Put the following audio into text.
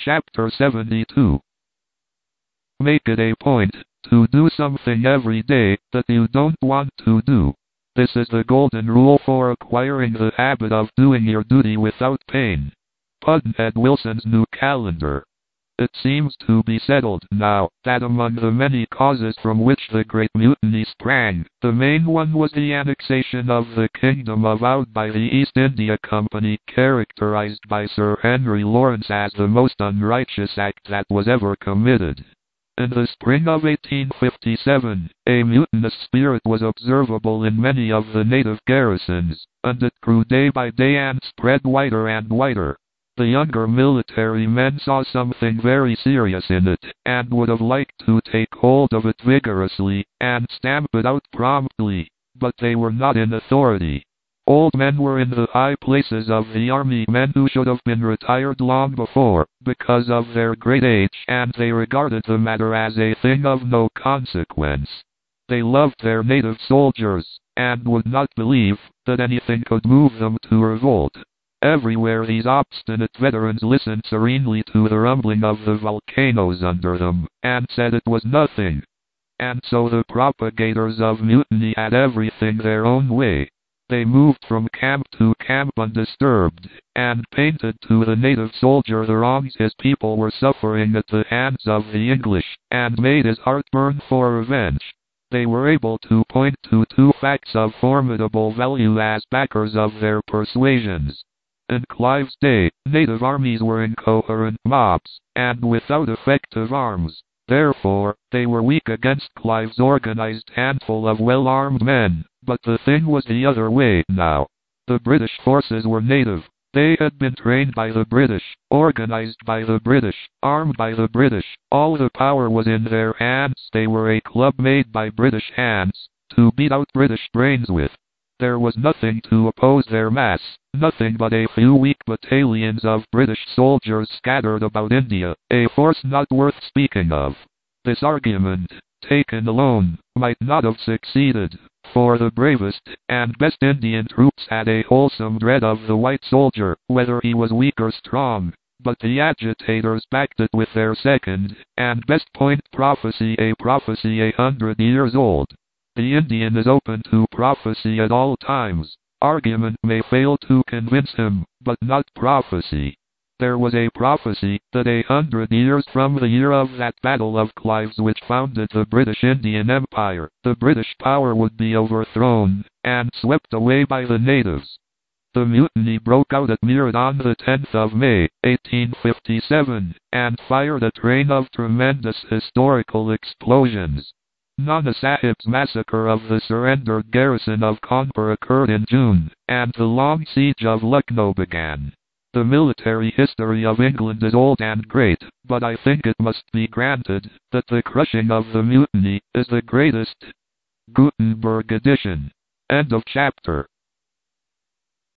Chapter 72. Make it a point to do something every day that you don't want to do. This is the golden rule for acquiring the habit of doing your duty without pain. Pudd'nhead Wilson's New Calendar. It seems to be settled now that among the many causes from which the Great Mutiny sprang, the main one was the annexation of the Kingdom of Oudh by the East India Company, characterized by Sir Henry Lawrence as the most unrighteous act that was ever committed. In the spring of 1857, a mutinous spirit was observable in many of the native garrisons, and it grew day by day and spread wider and wider. The younger military men saw something very serious in it, and would have liked to take hold of it vigorously, and stamp it out promptly, but they were not in authority. Old men were in the high places of the army, men who should have been retired long before, because of their great age, and they regarded the matter as a thing of no consequence. They loved their native soldiers, and would not believe that anything could move them to revolt. Everywhere these obstinate veterans listened serenely to the rumbling of the volcanoes under them, and said it was nothing. And so the propagators of mutiny had everything their own way. They moved from camp to camp undisturbed, and painted to the native soldier the wrongs his people were suffering at the hands of the English, and made his heart burn for revenge. They were able to point to two facts of formidable value as backers of their persuasions. In Clive's day, native armies were incoherent mobs, and without effective arms. Therefore, they were weak against Clive's organized handful of well-armed men. But the thing was the other way now. The British forces were native. They had been trained by the British, organized by the British, armed by the British. All the power was in their hands. They were a club made by British hands, to beat out British brains with. There was nothing to oppose their mass, nothing but a few weak battalions of British soldiers scattered about India, a force not worth speaking of. This argument, taken alone, might not have succeeded, for the bravest and best Indian troops had a wholesome dread of the white soldier, whether he was weak or strong. But the agitators backed it with their second and best point prophecy, a prophecy 100 years old. The Indian is open to prophecy at all times. Argument may fail to convince him, but not prophecy. There was a prophecy that 100 years from the year of that battle of Clive's which founded the British Indian Empire, the British power would be overthrown and swept away by the natives. The mutiny broke out at Meerut on the 10th of May, 1857, and fired a train of tremendous historical explosions. Nana Sahib's massacre of the surrendered garrison of Kanpur occurred in June, and the long siege of Lucknow began. The military history of England is old and great, but I think it must be granted that the crushing of the mutiny is the greatest. Gutenberg edition. End of chapter.